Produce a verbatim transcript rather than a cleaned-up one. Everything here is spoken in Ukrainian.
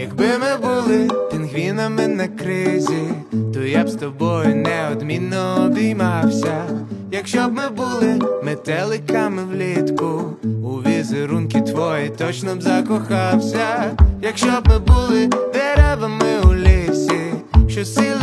Якби ми були пінгвінами на кризі, то я б з тобою неодмінно обіймався. Якщо б ми були метеликами влітку, у візерунки твої точно б закохався. Якщо б ми були деревами у лісі, що сіли